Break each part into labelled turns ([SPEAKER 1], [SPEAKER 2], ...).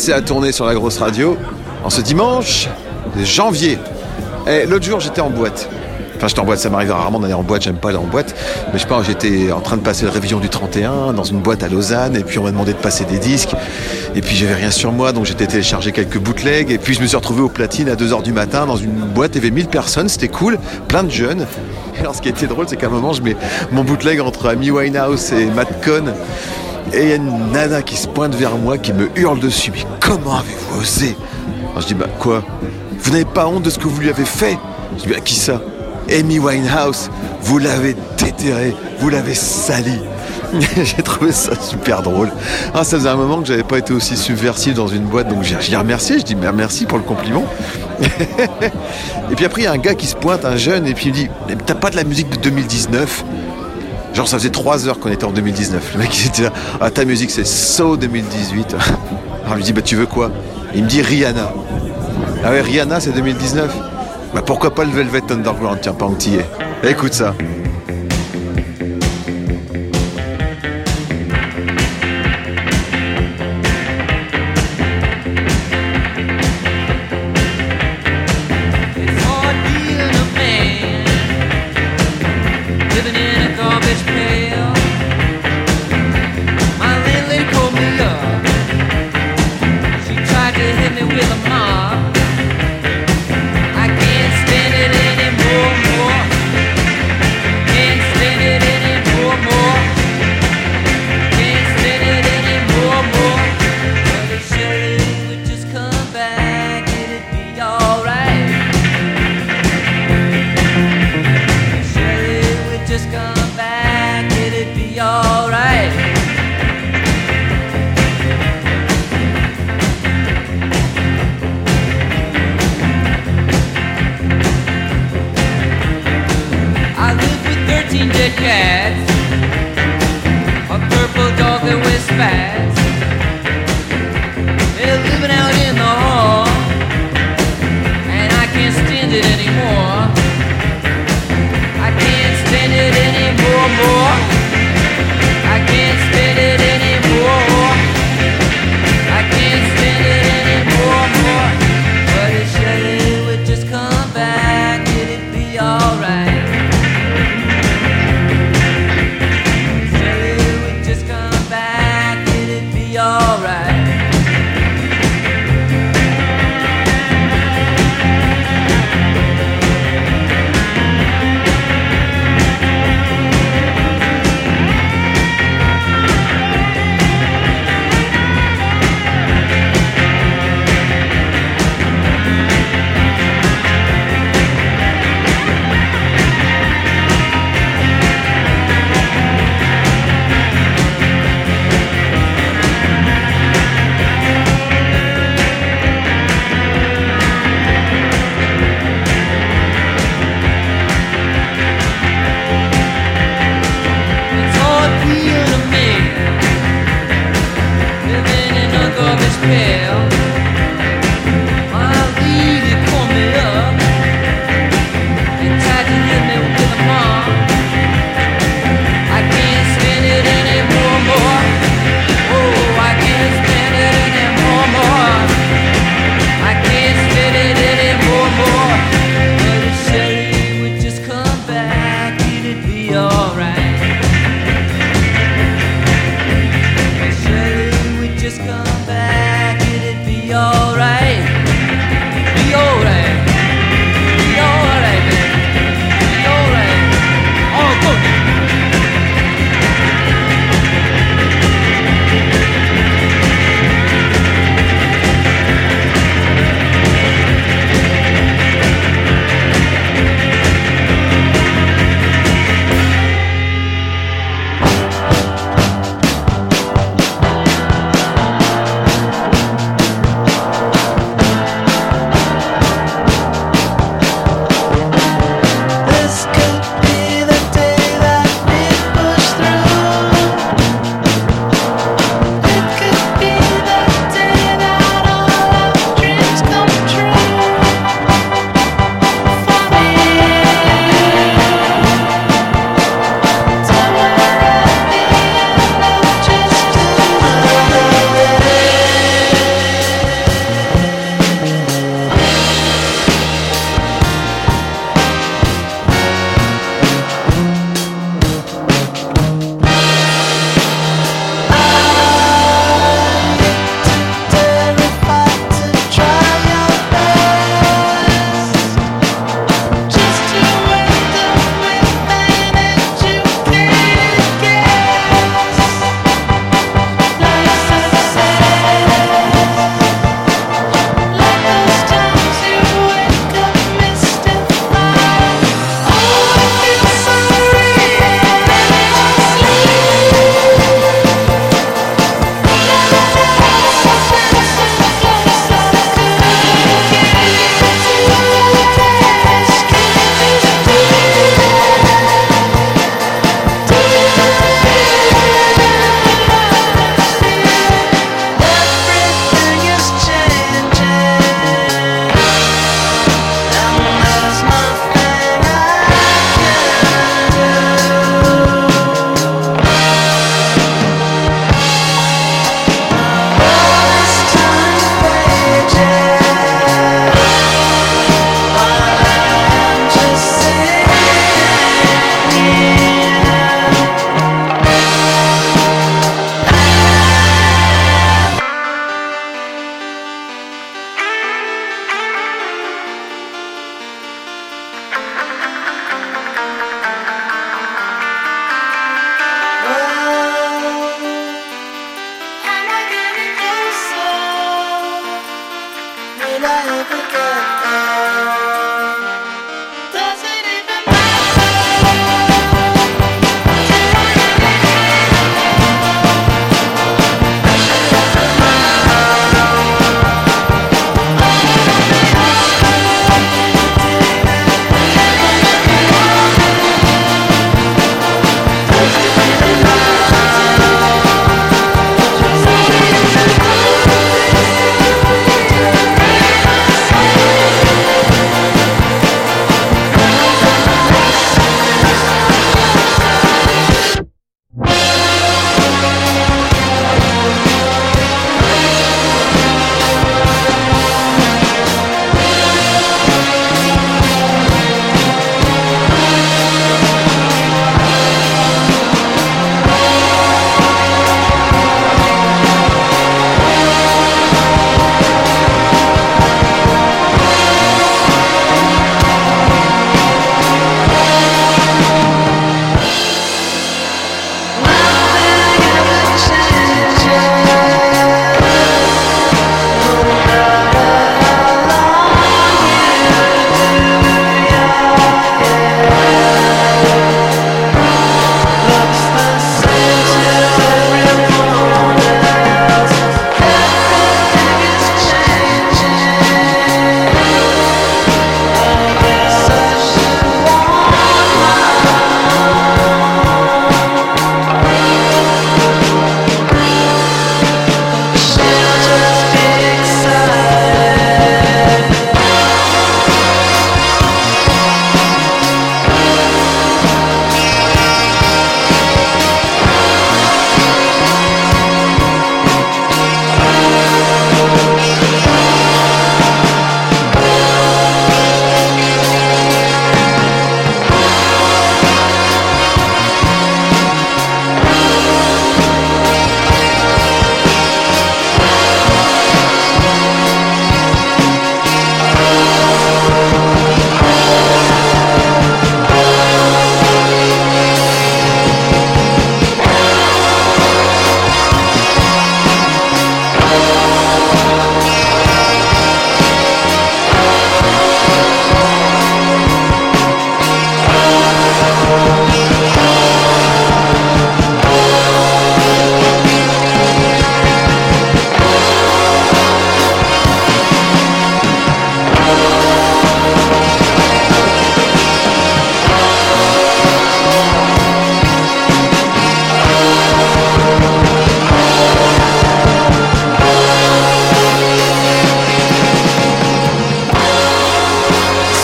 [SPEAKER 1] commencé à tourner sur la grosse radio en ce dimanche janvier. Et l'autre jour, j'étais en boîte. Enfin, j'étais en boîte, ça m'arrive rarement d'aller en boîte, j'aime pas aller en boîte. Mais je sais pas, j'étais en train de passer le révision du 31 dans une boîte à Lausanne, et puis on m'a demandé de passer des disques. Et puis j'avais rien sur moi, donc j'étais téléchargé quelques bootlegs. Et puis je me suis retrouvé au platine à 2h du matin dans une boîte, il y avait 1000 personnes, c'était cool, plein de jeunes. Et alors ce qui était drôle, c'est qu'à un moment, je mets mon bootleg entre Amy Winehouse et Matt Cohn. Et il y a une nana qui se pointe vers moi, qui me hurle dessus. Mais comment avez-vous osé? Alors je dis, bah quoi? Vous n'avez pas honte de ce que vous lui avez fait? Je dis, bah qui ça? Amy Winehouse, vous l'avez déterré, vous l'avez sali. J'ai trouvé ça super drôle. Ah, ça faisait un moment que j'avais pas été aussi subversif dans une boîte, donc j'ai remercié, je dis merci pour le compliment. Et puis après, il y a un gars qui se pointe, un jeune, et puis il me dit, mais t'as pas de la musique de 2019? Genre, ça faisait 3 heures qu'on était en 2019. Le mec, il était là, ah, ta musique, c'est So 2018. Alors, je lui dis, bah, tu veux quoi? Il me dit Rihanna. Ah ouais, Rihanna, c'est 2019? Bah, pourquoi pas le Velvet Underground, tiens, pas antillais. Écoute ça.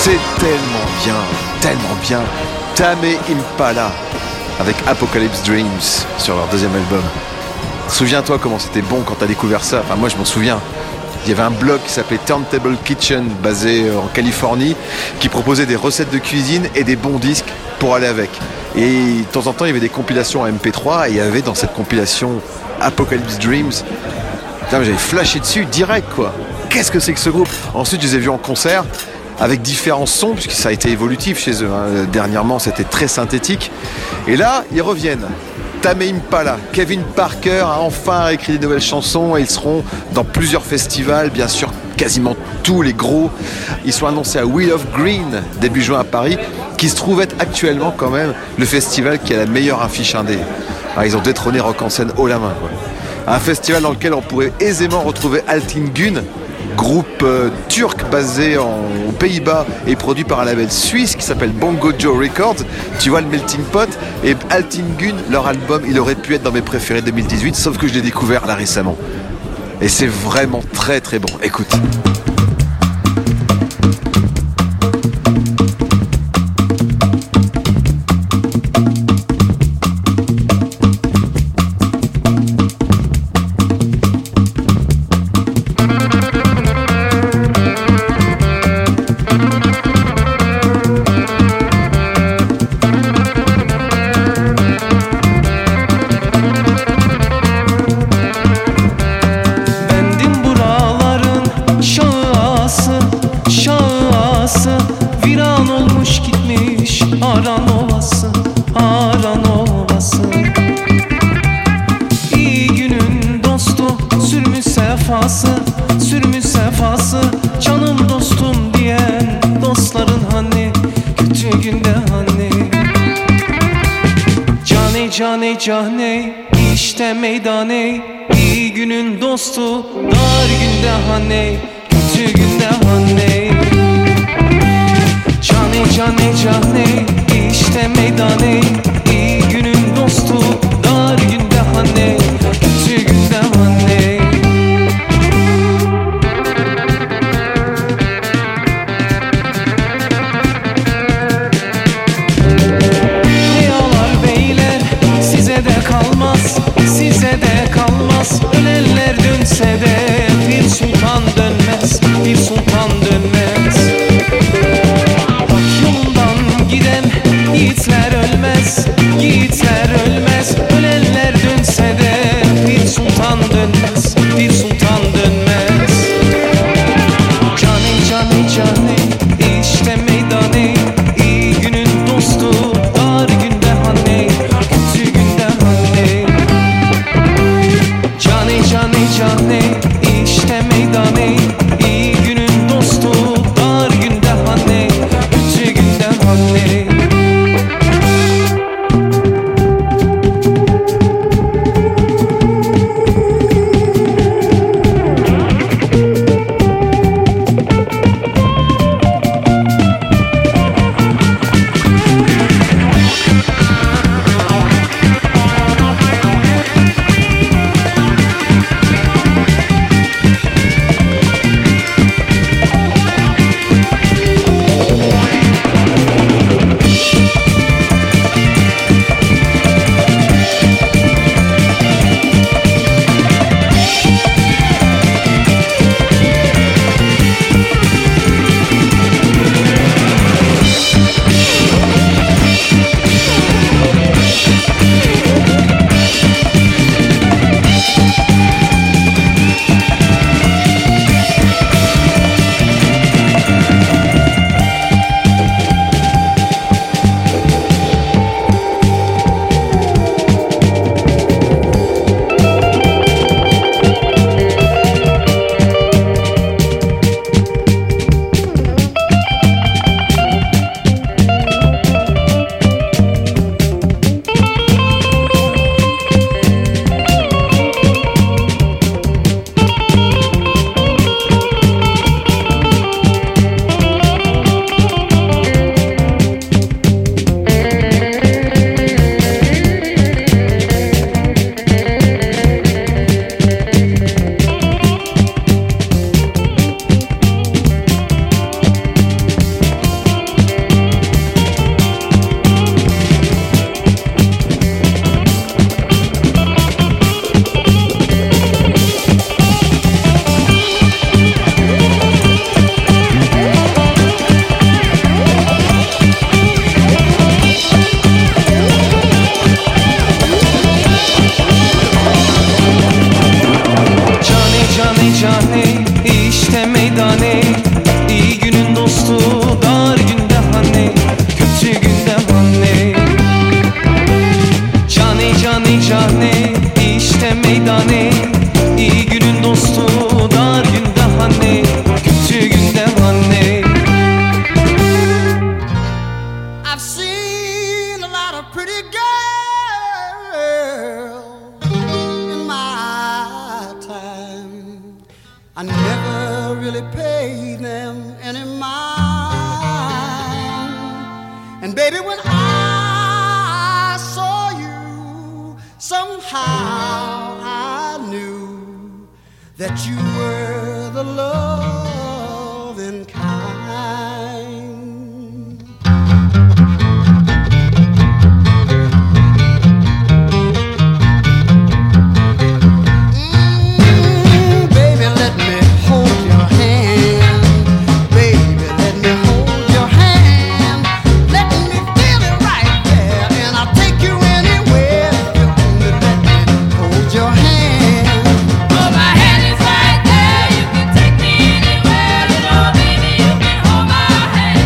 [SPEAKER 1] C'est tellement bien. Tame Impala avec Apocalypse Dreams sur leur deuxième album. Souviens-toi comment c'était bon quand t'as découvert ça. Enfin, moi, je m'en souviens. Il y avait un blog qui s'appelait Turntable Kitchen, basé en Californie, qui proposait des recettes de cuisine et des bons disques pour aller avec. Et de temps en temps, il y avait des compilations en MP3, et il y avait dans cette compilation Apocalypse Dreams. Putain, j'avais flashé dessus direct, quoi. Qu'est-ce que c'est que ce groupe ? Ensuite, je les ai vus en concert, avec différents sons, puisque ça a été évolutif chez eux. Hein. Dernièrement, c'était très synthétique. Et là, ils reviennent. Tame Impala, Kevin Parker a enfin écrit des nouvelles chansons et ils seront dans plusieurs festivals, bien sûr quasiment tous les gros. Ils sont annoncés à Wheel of Green début juin à Paris, qui se trouve être actuellement quand même le festival qui a la meilleure affiche indé. Ah, ils ont détrôné Rock en scène haut la main, quoi. Un festival dans lequel on pourrait aisément retrouver Altin Gün, groupe turc basé aux Pays-Bas et produit par un label suisse qui s'appelle Bongo Joe Records. Tu vois le melting pot. Et Altin Gün, leur album, il aurait pu être dans mes préférés 2018, sauf que je l'ai découvert là récemment. Et c'est vraiment très très bon. Écoute.
[SPEAKER 2] Cane işte meydane, iyi günün dostu, dar günde hanne, kötü günde hanne. Cane işte meydane, iyi günün dostu, dar günde hanne, kötü günde hanne. Ölenler dönse de bir sultan dönmez, bir sultan dönmez. Bak yolundan giden yiğitler ölmez, yiğitler ölmez. Ölenler dönse de bir sultan dönmez, bir sultan dönmez. Cane işte meydane, iyi günün dostu, dar günde hanne, kötü günde hanne. Cane işte meydane, iyi günün dostu, dar günde hanne, kötü günde hanne.
[SPEAKER 3] And baby, when I saw you, somehow I knew that you were the loving kind. Baby, let me hold your hand. Baby, let me hold your hand. Let me feel it right there, and I'll take you anywhere. If you only let me hold your hand.
[SPEAKER 4] Oh, my hand is right there. You can take me anywhere. You know, baby, you can hold my hand.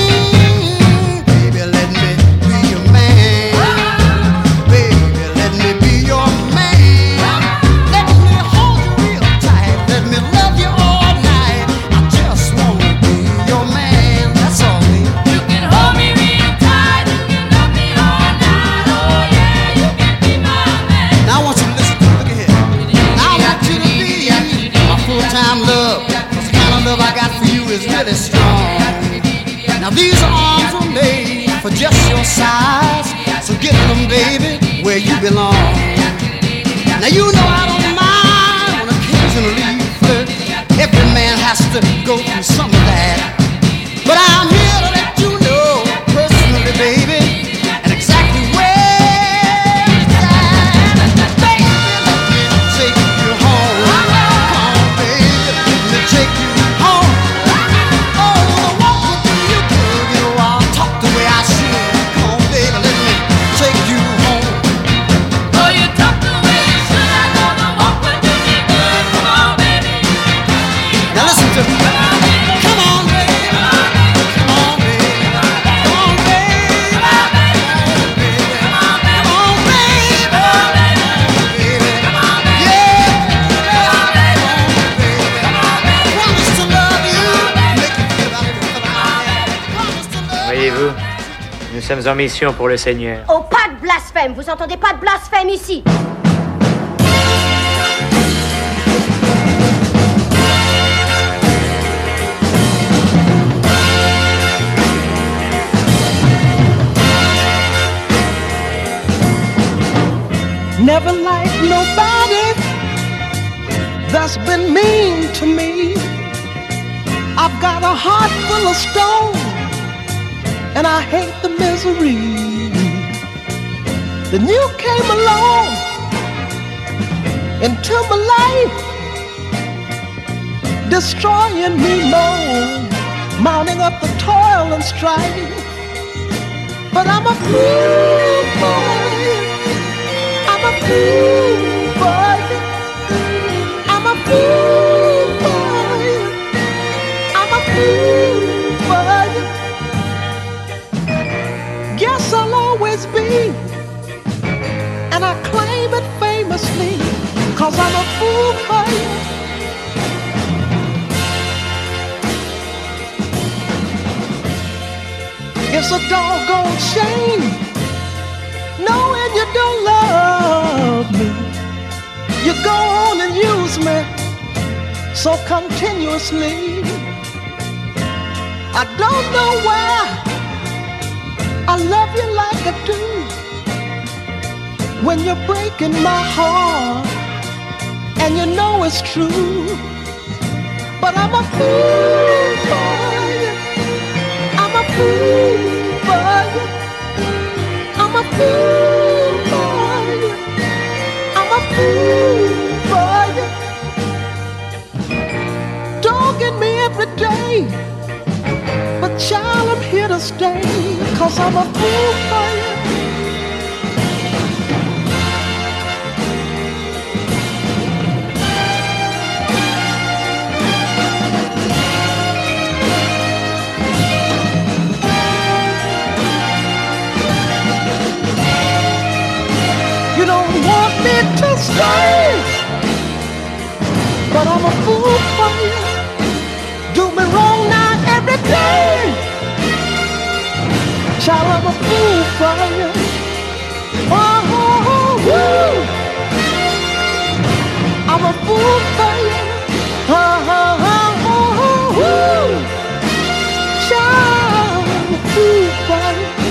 [SPEAKER 3] Baby, let me be your man. Baby, let me be your man. Let me hold you real tight. Let me love you all night. I just wanna be your man. That's all, baby.
[SPEAKER 4] You can hold me real tight. You can love me all night. Oh, yeah, you can be my man.
[SPEAKER 3] Now I want you to listen to me. Look at here. Now I want you to be my full-time love. 'Cause the kind of love I got for you is really strong. Now these arms were made for just your size. So get them, baby, where you belong. Now you know I don't mind when occasionally you flirt. Every man has to go through some of that. But I'm here to let you know personally, baby, and exactly where it's at. Baby, let me take you home. Come on, baby, let me take you home. Oh, the walk would do you good. You know I'll talk the way I should. Come on, baby, let me take you home.
[SPEAKER 4] Oh, you talk the way you should. I know the walk would do me good. Come on, baby.
[SPEAKER 3] Now listen to me. Come on, baby. Come on, baby. Come on, baby. Come on, baby. Come on, baby. Come on, baby. Yeah. Promise to love you. Make you feel like promise to love you.
[SPEAKER 5] Voyez-vous, nous sommes en mission pour le Seigneur.
[SPEAKER 6] Oh, pas de blasphème. Vous entendez pas de blasphème ici.
[SPEAKER 7] Never liked nobody that's been mean to me. I've got a heart full of stone, and I hate the misery. Then you came along into my life, destroying me more, mounting up the toil and strife. But I'm a fool boy. I'm a fool boy. I'm a fool boy. I'm a fool boy. Guess I'll always be, and I claim it famously, 'cause I'm a fool boy. It's a doggone shame knowing you don't love me. You go on and use me so continuously. I don't know why I love you like I do when you're breaking my heart and you know it's true. But I'm a fool boy. I'm a fool boy. I'm a fool boy. I'm a fool boy. Dogging me every day, but child, I'm here to stay, 'cause I'm a fool boy. You don't want me to stay, but I'm a fool for you. Do me wrong now every day. Child, I'm a fool for you. Oh, oh, oh, woo. I'm a fool for you. Oh, oh, oh, oh, oh, woo. Child, I'm a fool for you.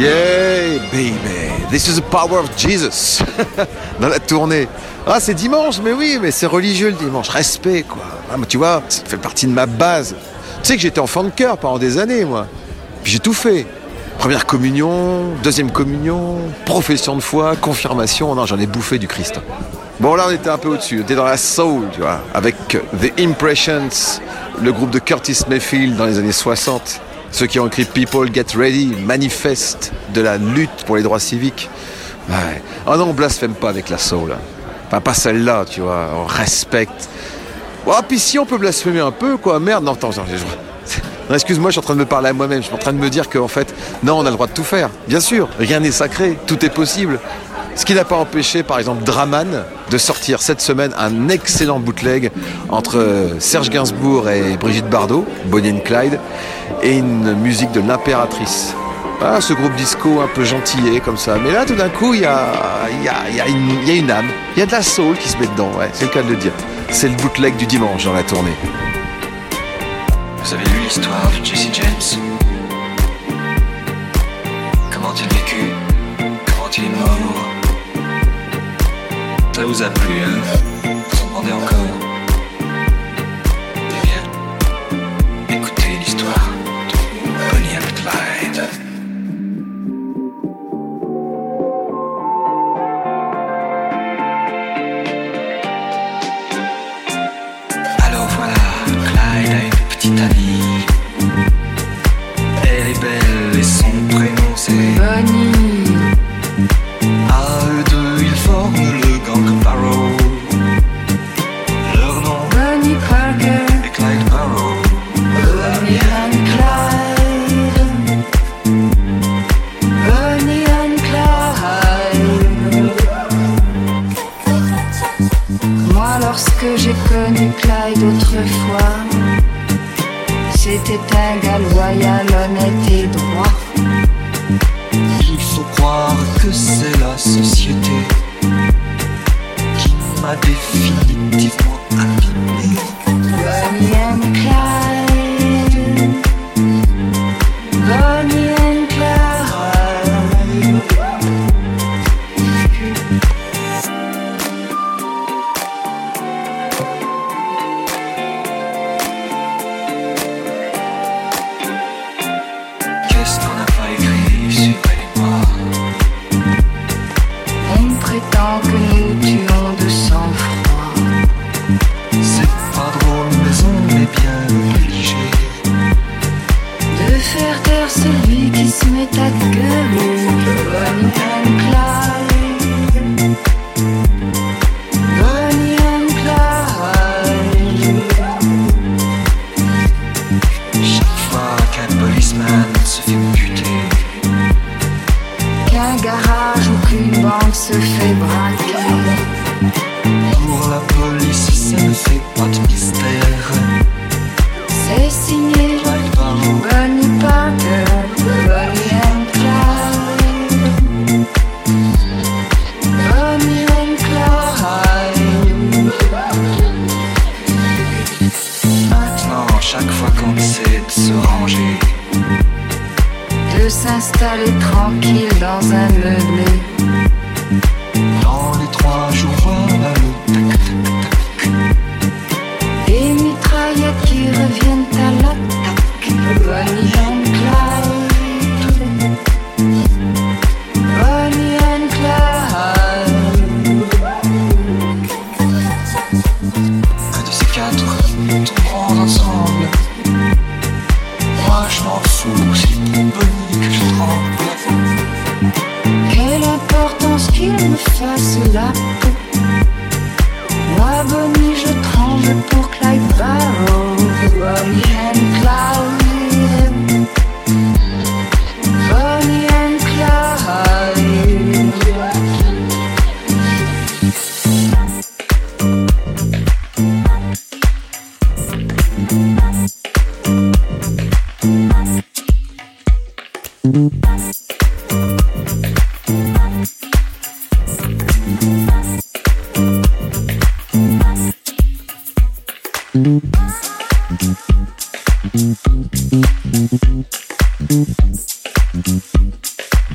[SPEAKER 1] Yeah, baby, this is the power of Jesus. Dans la tournée. Ah, c'est dimanche, mais oui, mais c'est religieux le dimanche. Respect, quoi. Ah, mais tu vois, ça fait partie de ma base. Tu sais que j'étais enfant de cœur pendant des années, moi. Puis j'ai tout fait. Première communion, deuxième communion, profession de foi, confirmation. Non, j'en ai bouffé du Christ. Bon, là, on était un peu au-dessus. On était dans la soul, tu vois, avec The Impressions, le groupe de Curtis Mayfield dans les années 60. Ceux qui ont écrit People Get Ready, manifeste de la lutte pour les droits civiques. Ouais. Oh non, on blasphème pas avec la soul. Enfin, pas celle-là, tu vois. On respecte. Oh, puis si on peut blasphémer un peu, quoi. Merde, non, attends. Non, excuse-moi, je suis en train de me parler à moi-même. Je suis en train de me dire qu'en fait, non, on a le droit de tout faire. Bien sûr, rien n'est sacré, tout est possible. Ce qui n'a pas empêché, par exemple, Draman de sortir cette semaine un excellent bootleg entre Serge Gainsbourg et Brigitte Bardot, Bonnie and Clyde, et une musique de l'Impératrice. Ah, ce groupe disco un peu gentillé comme ça. Mais là, tout d'un coup, il y a une âme. Il y a de la soul qui se met dedans, ouais, c'est le cas de le dire. C'est le bootleg du dimanche dans la tournée.
[SPEAKER 8] Vous avez lu l'histoire de Jesse James? Comment il vécu? Comment il est mort? Ça vous a plu, hein? Vous en demandez encore? Eh bien, écoutez l'histoire de Bonnie and Clyde. Alors voilà, Clyde a une petite amie. Elle est belle et son prénom c'est
[SPEAKER 9] Bonnie.
[SPEAKER 8] À eux deux, ils forment le gang Barrow. Leur nom
[SPEAKER 9] Bonnie Parker
[SPEAKER 8] est Clyde Barrow.
[SPEAKER 9] Bonnie and Clyde. Bonnie and Clyde. Moi lorsque j'ai connu Clyde autrefois, c'était un gars loyal, honnête et droit.
[SPEAKER 8] Il faut croire que c'est la société qui m'a définitivement abîmé.
[SPEAKER 9] Bonnie and Clyde. Bonnie and Clyde.
[SPEAKER 8] Qu'est-ce qu'on n'a pas écrit sur elle et moi?
[SPEAKER 9] On prétend que nous tuons de sang-froid.
[SPEAKER 8] C'est pas drôle mais on est bien obligé
[SPEAKER 9] De faire taire celui qui se met à gueuler. Bonnie and Clyde. Bonnie and Clyde.
[SPEAKER 8] chaque fois qu'un policeman se fait buter.
[SPEAKER 9] Qu'un garage ou qu'une banque se fait braquer.
[SPEAKER 8] Pour la police ça ne fait pas de mystère.
[SPEAKER 9] C'est signé
[SPEAKER 8] Clyde Barrow.
[SPEAKER 9] Bonnie Parker. Bonnie and Clyde. Bonnie and Clyde.
[SPEAKER 8] Maintenant chaque fois qu'on essaie de se ranger,
[SPEAKER 9] De s'installer tranquille dans un meublé.
[SPEAKER 8] dans les 3 jours voilà le tac tac tac.
[SPEAKER 9] Des mitraillettes qui reviennent à l'attaque. Bonnie and Clyde. Bonnie and Clyde.
[SPEAKER 8] Un de ces 4 tomberont ensemble. Moi je m'en fous, c'est pour Bonnie que je tremble.
[SPEAKER 9] Quelle importance qu'il me fasse la peau. Moi Bonnie je tremble pour Clyde Barrow. Bonnie and Clyde. Bonnie and Clyde.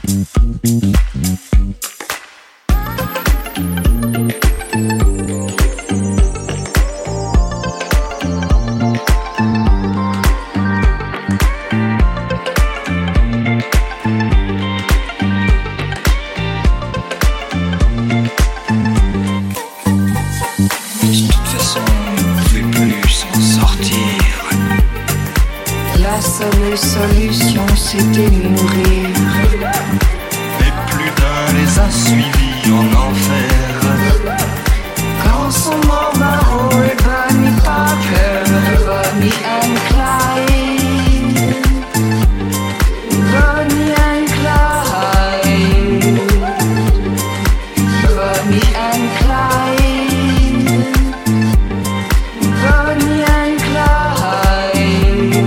[SPEAKER 9] Solution, c'était mourir.
[SPEAKER 8] Et plus d'un les a suivis en enfer.
[SPEAKER 9] Quand sont morts Barrow et Bonnie Parker, Bonnie and Clyde, Bonnie and Clyde, Bonnie and Clyde, Bonnie and Clyde.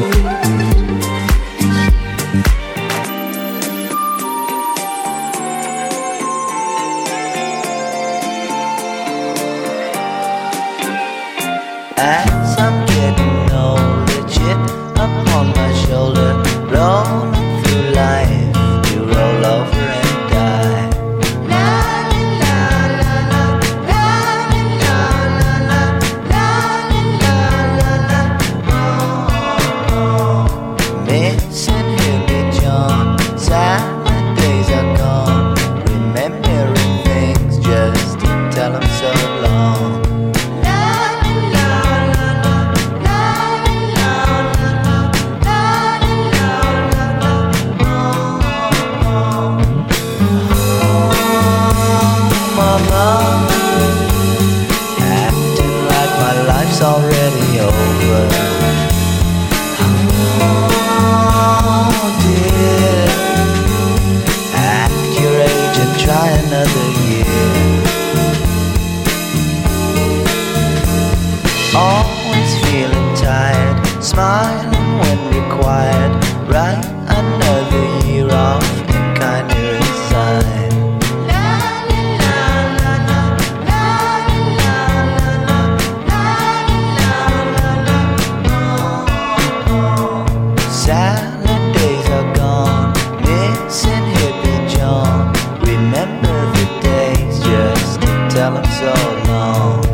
[SPEAKER 10] As I'm getting older, chip upon my shoulder, rolling through life to roll over and die. Missing Hippie John, silent days are gone, remembering things just to tell them so long. Mama, acting like my life's already over. Oh dear, act your age and try another year. Always feeling tired, smiling when required. Write another year off and kinda resign. Silent days are gone, missing Hippie John. Remember the days just to tell him so long.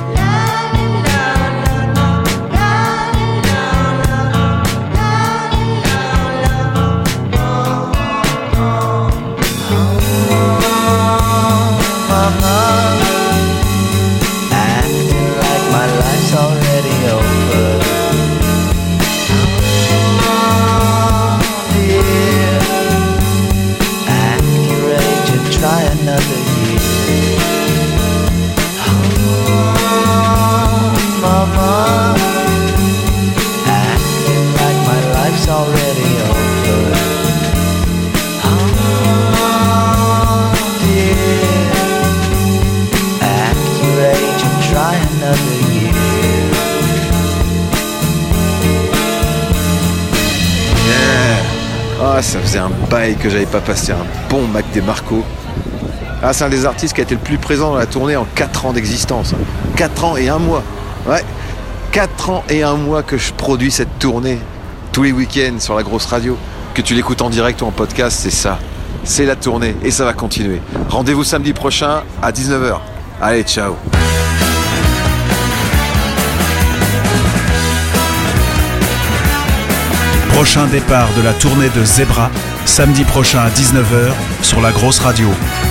[SPEAKER 10] Mama, acting like my life's already over. Dear, act your age and try another year. Mama, acting like my life's already over. Dear, act your age and try another year.
[SPEAKER 1] Ah, ça faisait un bail que j'avais pas passé un bon Mac DeMarco. Ah, c'est un des artistes qui a été le plus présent dans la tournée en 4 ans d'existence. 4 ans et 1 mois. Ouais, 4 ans et 1 mois que je produis cette tournée tous les week-ends sur la grosse radio. Que tu l'écoutes en direct ou en podcast, c'est ça. C'est la tournée et ça va continuer. Rendez-vous samedi prochain à 19h. Allez, ciao.
[SPEAKER 11] Prochain départ de la tournée de Zebra, samedi prochain à 19h sur la grosse radio.